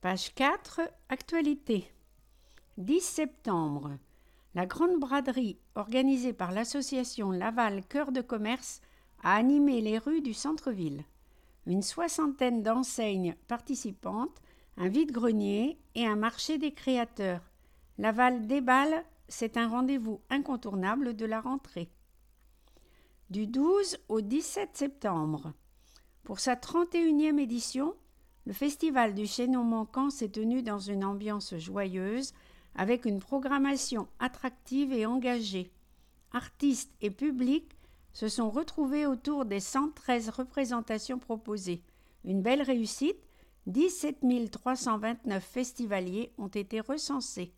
Page 4, Actualité. 10 septembre. La grande braderie organisée par l'association Laval Cœur de Commerce a animé les rues du centre-ville. Une soixantaine d'enseignes participantes, un vide-grenier et un marché des créateurs. Laval déballe, c'est un rendez-vous incontournable de la rentrée. Du 12 au 17 septembre. Pour sa 31e édition, le festival du Chaînon Manquant s'est tenu dans une ambiance joyeuse, avec une programmation attractive et engagée. Artistes et publics se sont retrouvés autour des 113 représentations proposées. Une belle réussite, 17 329 festivaliers ont été recensés.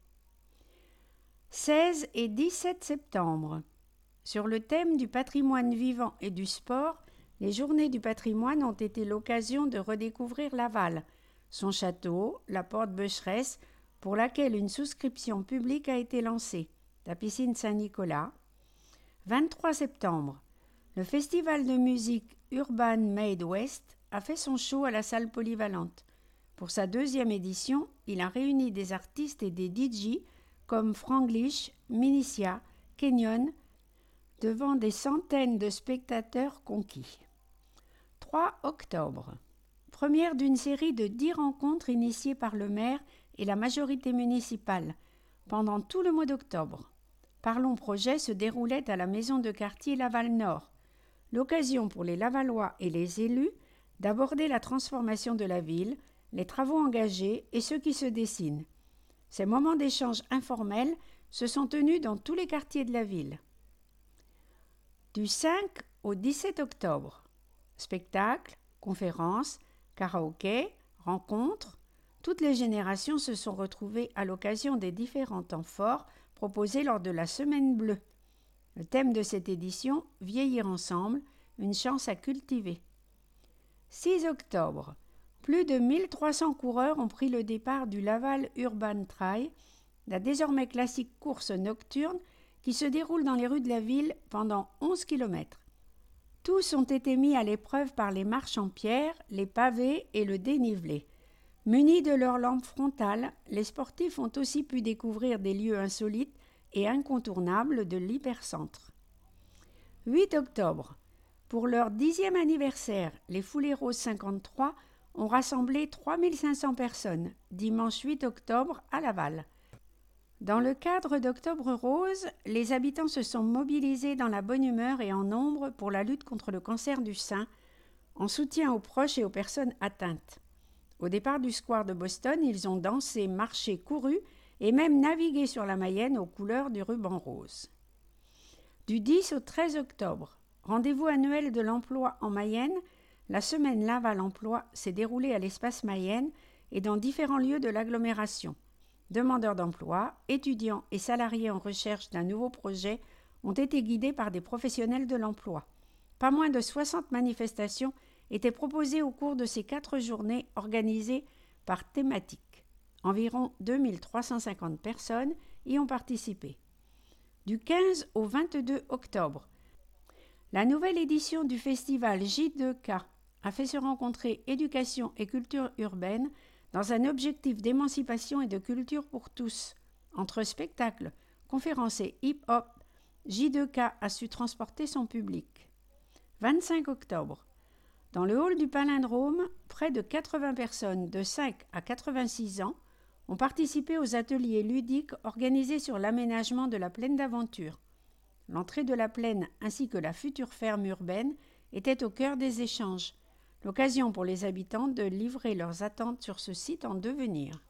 16 et 17 septembre. Sur le thème du patrimoine vivant et du sport, les Journées du patrimoine ont été l'occasion de redécouvrir Laval, son château, la porte Becheresse, pour laquelle une souscription publique a été lancée, la piscine Saint-Nicolas. 23 septembre. Le festival de musique Urban Made West a fait son show à la salle polyvalente. Pour sa 2e édition, il a réuni des artistes et des DJ comme Franglish, Minicia, Kenyon, devant des centaines de spectateurs conquis. 3 octobre. Première d'une série de 10 rencontres initiées par le maire et la majorité municipale pendant tout le mois d'octobre. Parlons Projet se déroulait à la maison de quartier Laval-Nord. L'occasion pour les Lavallois et les élus d'aborder la transformation de la ville, les travaux engagés et ceux qui se dessinent. Ces moments d'échange informels se sont tenus dans tous les quartiers de la ville. Du 5 au 17 octobre. Spectacles, conférences, karaoké, rencontres, toutes les générations se sont retrouvées à l'occasion des différents temps forts proposés lors de la Semaine Bleue. Le thème de cette édition, Vieillir ensemble, une chance à cultiver. 6 octobre. Plus de 1300 coureurs ont pris le départ du Laval Urban Trail, la désormais classique course nocturne qui se déroule dans les rues de la ville pendant 11 km. Tous ont été mis à l'épreuve par les marches en pierre, les pavés et le dénivelé. Munis de leurs lampes frontales, les sportifs ont aussi pu découvrir des lieux insolites et incontournables de l'hypercentre. 8 octobre. Pour leur 10e anniversaire, les Foulées Roses 53 ont rassemblé 3500 personnes, dimanche 8 octobre à Laval. Dans le cadre d'Octobre Rose, les habitants se sont mobilisés dans la bonne humeur et en nombre pour la lutte contre le cancer du sein, en soutien aux proches et aux personnes atteintes. Au départ du square de Boston, ils ont dansé, marché, couru et même navigué sur la Mayenne aux couleurs du ruban rose. Du 10 au 13 octobre, rendez-vous annuel de l'emploi en Mayenne, la semaine Laval Emploi s'est déroulée à l'espace Mayenne et dans différents lieux de l'agglomération. Demandeurs d'emploi, étudiants et salariés en recherche d'un nouveau projet ont été guidés par des professionnels de l'emploi. Pas moins de 60 manifestations étaient proposées au cours de ces 4 journées organisées par thématique. Environ 2350 personnes y ont participé. Du 15 au 22 octobre, la nouvelle édition du festival J2K a fait se rencontrer éducation et culture urbaine dans un objectif d'émancipation et de culture pour tous. Entre spectacles, conférences et hip-hop, J2K a su transporter son public. 25 octobre. Dans le hall du Palindrome, près de 80 personnes de 5 à 86 ans ont participé aux ateliers ludiques organisés sur l'aménagement de la plaine d'Aventure. L'entrée de la plaine ainsi que la future ferme urbaine étaient au cœur des échanges. L'occasion pour les habitants de livrer leurs attentes sur ce site en devenir.